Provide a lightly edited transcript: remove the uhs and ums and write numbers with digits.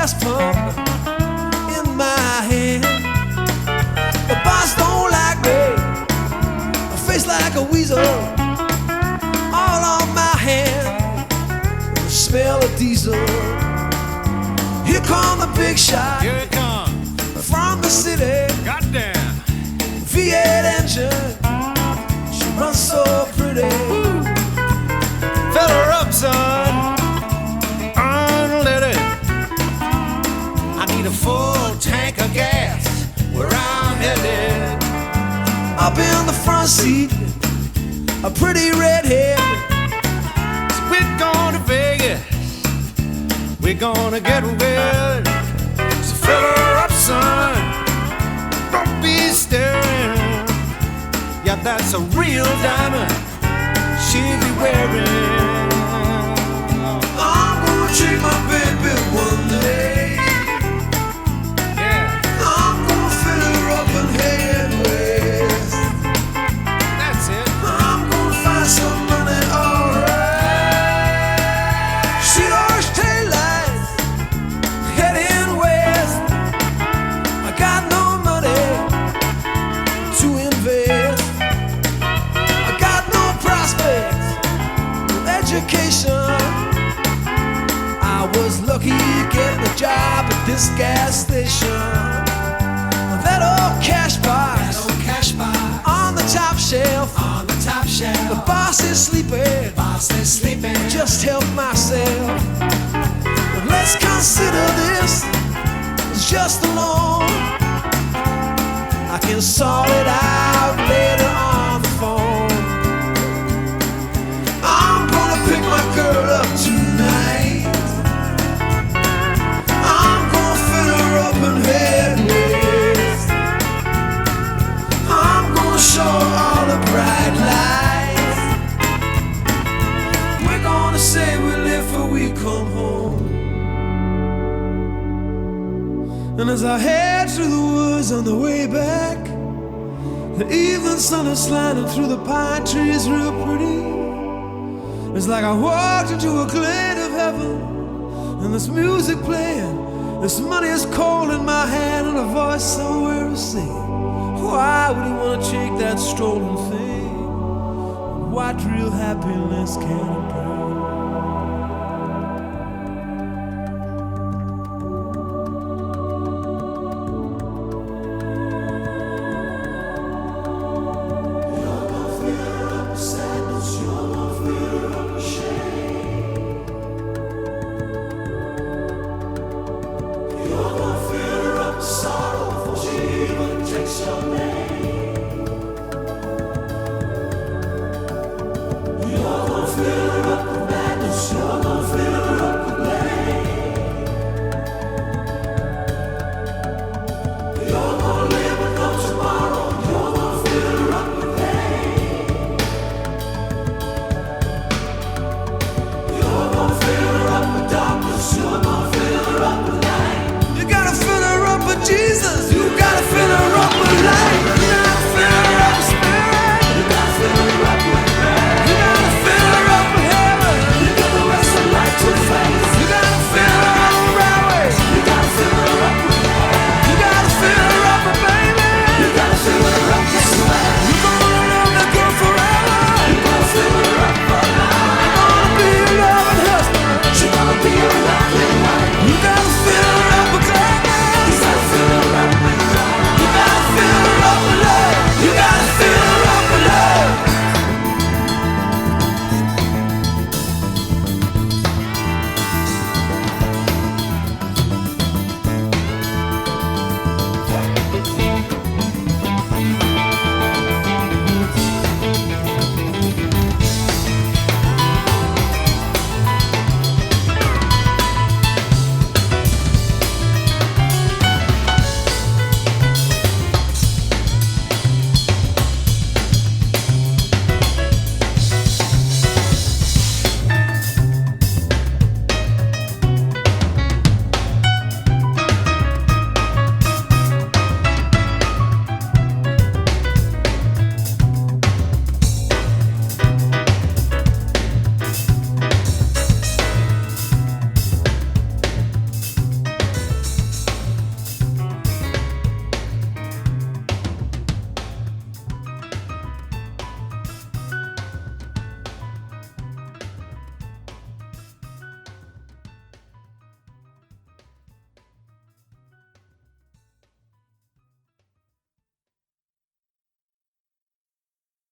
gas pump in my hand. The boss don't like me, a face like a weasel, all on my hand, the smell of diesel. Here come the big shot, Here it comes. from the city. Goddamn. V8 engine, she runs so pretty. Fill her up, son. Unleaded. I need a full tank of gas where I'm headed. Up in the front seat, a pretty redhead. So we're going to Vegas. We're gonna get wet. So fill her up, son. Don't be staring. Yeah, that's a real diamond she'll be wearing. I'm gonna take my baby one day. Yeah, I'm gonna fill her up and head west. that's it. I'm gonna find some money, alright. See those taillights heading west. I got no money to invest. I got no prospects, no education. I was lucky getting a job at this gas station. That old cash box on the top shelf. The boss is sleeping. Just help myself. But let's consider this as just a loan. I can sort it out later on the phone. I'm gonna pick my girl up tonight. I'm gonna fill her up and head west. I'm gonna show her all the bright lights. We're gonna say we live for we come home. And as I head through the woods on the way back, the evening sun is sliding through the pine trees real pretty. It's like I walked into a glade of heaven, and this music playing, this money is cold in my hand, and a voice somewhere is saying, why would he want to take that stolen thing? What real happiness can